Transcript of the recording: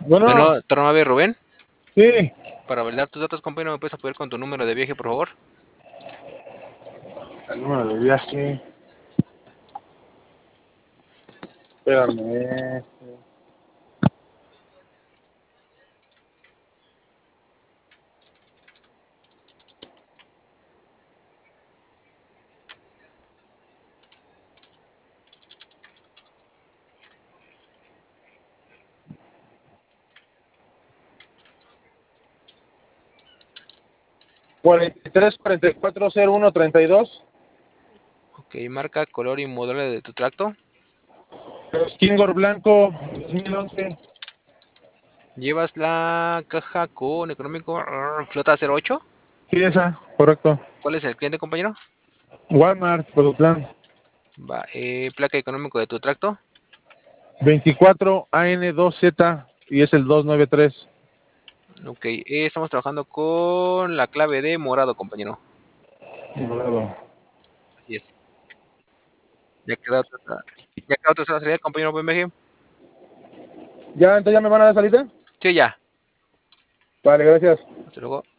Bueno, Bueno, torno a ver, Rubén. sí. Para validar tus datos, compañero, ¿me puedes apoyar con tu número de viaje, por favor? El número de viaje. Espérame. 43440132. Ok, marca, color y modelo de tu tracto. Skingor blanco 2011. ¿Llevas la caja con económico flota 08? Sí, esa, correcto. ¿Cuál es el cliente, compañero? Walmart, Productlán. Va, placa económico de tu tracto. 24AN2Z y es el 293. Ok, estamos trabajando con la clave de morado, compañero. Morado. Así es. Ya quedó otra salida, compañero, buen viaje. ¿Ya, entonces ya me van a dar salida? Sí, ya. Vale, gracias. Hasta luego.